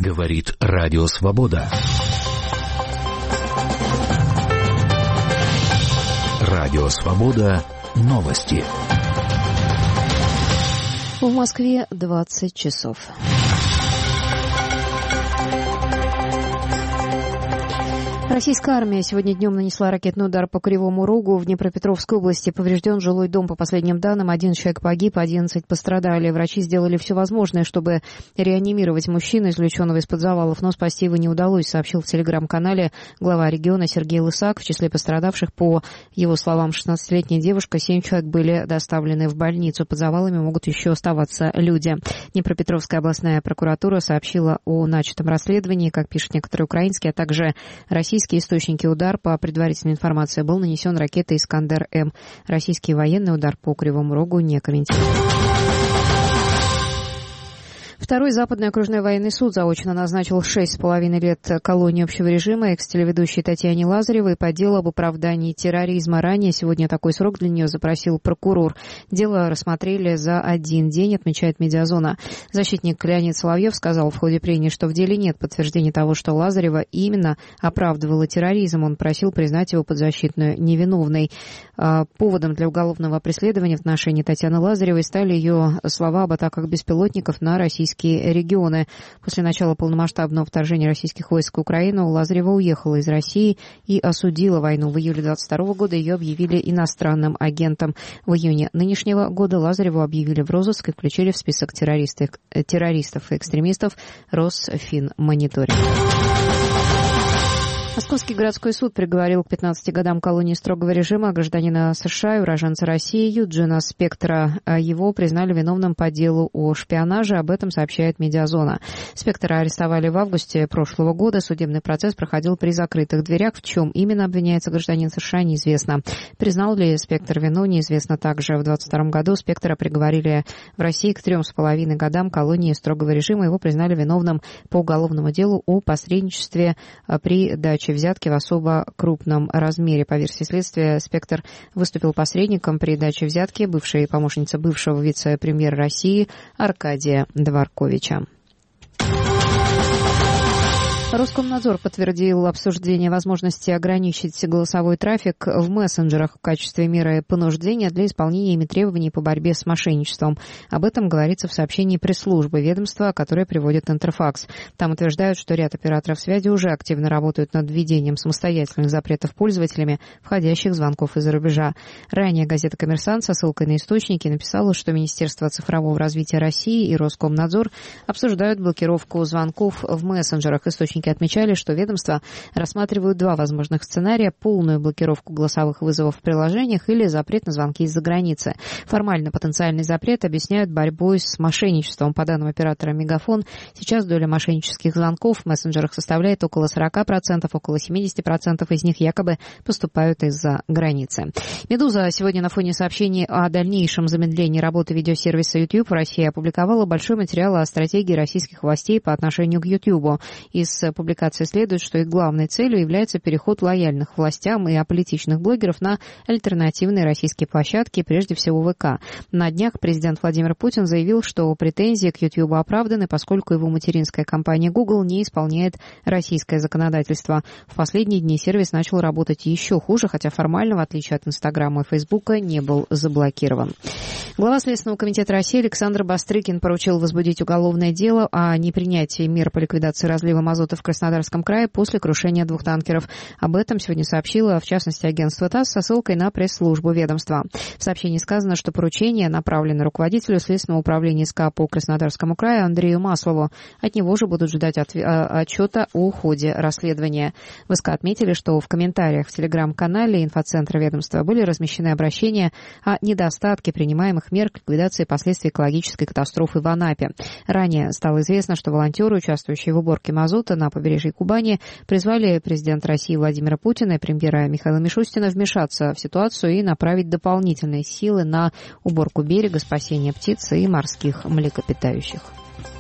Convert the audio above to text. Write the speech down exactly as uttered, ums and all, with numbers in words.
Говорит Радио Свобода. Радио Свобода. Новости. В Москве двадцать часов. Российская армия сегодня днем нанесла ракетный удар по Кривому Рогу. В Днепропетровской области поврежден жилой дом. По последним данным, один человек погиб, одиннадцать пострадали. Врачи сделали все возможное, чтобы реанимировать мужчину, извлеченного из-под завалов, но спасти его не удалось, сообщил в телеграм-канале глава региона Сергей Лысак. В числе пострадавших, по его словам, шестнадцатилетняя девушка, семь человек были доставлены в больницу. Под завалами могут еще оставаться люди. Днепропетровская областная прокуратура сообщила о начатом расследовании. Как пишут некоторые украинские, а также российские источники, удар, по предварительной информации, был нанесен ракетой «Искандер-М». Российский военный удар по Кривому Рогу не комментирует. Второй Западный окружной военный суд заочно назначил шесть с половиной лет колонии общего режима экс-телеведущей Татьяне Лазаревой по делу об оправдании терроризма. Ранее сегодня такой срок для нее запросил прокурор. Дело рассмотрели за один день, отмечает «Медиазона». Защитник Леонид Соловьев сказал в ходе прения, что в деле нет подтверждения того, что Лазарева именно оправдывала терроризм. Он просил признать его подзащитную невиновной. Поводом для уголовного преследования в отношении Татьяны Лазаревой стали ее слова об атаках беспилотников на российские регионы. После начала полномасштабного вторжения российских войск в Украину Лазарева уехала из России и осудила войну. В июле двадцать второго года ее объявили иностранным агентом. В июне нынешнего года Лазареву объявили в розыск и включили в список террористов, террористов и экстремистов Росфинмониторинг. Московский городской суд приговорил к пятнадцати годам колонии строгого режима гражданина США и уроженца России Юджина Спектора. Его признали виновным по делу о шпионаже. Об этом сообщает «Медиазона». Спектора арестовали в августе прошлого года. Судебный процесс проходил при закрытых дверях. В чем именно обвиняется гражданин США, неизвестно. Признал ли Спектор вину, неизвестно также. В двадцать втором году Спектора приговорили в России к трем с половиной годам колонии строгого режима. Его признали виновным по уголовному делу о посредничестве при даче взятки в особо крупном размере. По версии следствия, Спектор выступил посредником при даче взятки бывшей помощницы бывшего вице-премьера России Аркадия Дворковича. Роскомнадзор подтвердил обсуждение возможности ограничить голосовой трафик в мессенджерах в качестве меры понуждения для исполнения ими требований по борьбе с мошенничеством. Об этом говорится в сообщении пресс-службы ведомства, которое приводит Интерфакс. Там утверждают, что ряд операторов связи уже активно работают над введением самостоятельных запретов пользователями входящих звонков из-за рубежа. Ранее газета «Коммерсант» со ссылкой на источники написала, что Министерство цифрового развития России и Роскомнадзор обсуждают блокировку звонков в мессенджерах. Источники отмечали, что ведомства рассматривают два возможных сценария: полную блокировку голосовых вызовов в приложениях или запрет на звонки из-за границы. Формально потенциальный запрет объясняют борьбой с мошенничеством. По данным оператора «Мегафон», сейчас доля мошеннических звонков в мессенджерах составляет около сорок процентов, около семьдесят процентов из них якобы поступают из-за границы. «Медуза» сегодня на фоне сообщений о дальнейшем замедлении работы видеосервиса YouTube в России опубликовала большой материал о стратегии российских властей по отношению к YouTube. Из публикации следует, что их главной целью является переход лояльных властям и аполитичных блогеров на альтернативные российские площадки, прежде всего ВК. На днях президент Владимир Путин заявил, что претензии к YouTube оправданы, поскольку его материнская компания Google не исполняет российское законодательство. В последние дни сервис начал работать еще хуже, хотя формально, в отличие от Инстаграма и Фейсбука, не был заблокирован. Глава Следственного комитета России Александр Бастрыкин поручил возбудить уголовное дело о непринятии мер по ликвидации разлива мазута в Краснодарском крае после крушения двух танкеров. Об этом сегодня сообщило, в частности, агентство ТАСС со ссылкой на пресс-службу ведомства. В сообщении сказано, что поручение направлено руководителю Следственного управления СК по Краснодарскому краю Андрею Маслову. От него же будут ждать отв... отчета о ходе расследования. В СК отметили, что в комментариях в телеграм-канале инфоцентра ведомства были размещены обращения о недостатке принимаемых мер к ликвидации последствий экологической катастрофы в Анапе. Ранее стало известно, что волонтеры, участвующие в уборке мазута на побережье Кубани, призвали президента России Владимира Путина и премьера Михаила Мишустина вмешаться в ситуацию и направить дополнительные силы на уборку берега, спасение птиц и морских млекопитающих.